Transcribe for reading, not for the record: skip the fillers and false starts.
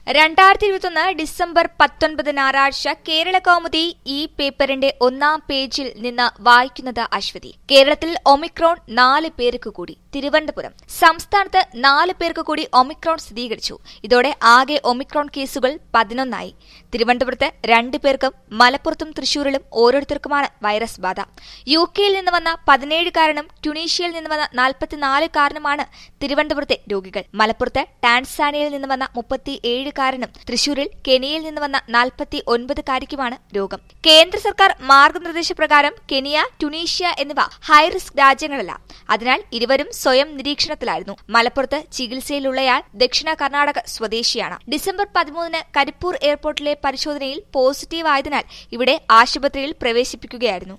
2021 December 19 ഞായറാഴ്ച കേരള കൗമുദി ഈ പേപ്പറിന്റെ ഒന്നാം പേജിൽ നിന്ന് വായിക്കുന്നത് അശ്വതി. കേരളത്തിൽ ഒമിക്രോൺ 4 പേർക്ക് കൂടി. തിരുവനന്തപുരം സംസ്ഥാനത്ത് 4 പേർക്ക് കൂടി ഒമിക്രോൺ സ്ഥിരീകരിച്ചു. ഇതോടെ ആകെ ഒമിക്രോൺ കേസുകൾ 11 ആയി. തിരുവനന്തപുരത്ത് 2 പേർക്കും മലപ്പുറത്തും തൃശൂരിലും ഓരോരുത്തർക്കുമാണ് വൈറസ് ബാധ. യുകെയിൽ നിന്ന് വന്ന 17കാരനും ട്യൂണീഷ്യയിൽ നിന്ന് വന്ന 44കാരനുമാണ് തിരുവനന്തപുരത്തെ രോഗികൾ. മലപ്പുറത്ത് ടാൻസാനിയയിൽ നിന്ന് വന്ന 37കാരനും തൃശൂരിൽ കെനിയയിൽ നിന്ന് വന്ന 49കാരിക്കുമാണ് രോഗം. കേന്ദ്ര സർക്കാർ മാർഗനിർദ്ദേശപ്രകാരം കെനിയ, ട്യൂണീഷ്യ എന്നിവ ഹൈറിസ്ക് രാജ്യങ്ങളല്ല. അതിനാൽ ഇരുവരും സ്വയം നിരീക്ഷണത്തിലായിരുന്നു. മലപ്പുറത്ത് ചികിത്സയിലുള്ളയാൾ ദക്ഷിണ കർണാടക സ്വദേശിയാണ്. ഡിസംബർ 13 കരിപ്പൂർ എയർപോർട്ടിലെ പരിശോധനയിൽ പോസിറ്റീവ് ആയതിനാൽ ഇവിടെ ആശുപത്രിയിൽ പ്രവേശിപ്പിക്കുകയായിരുന്നു.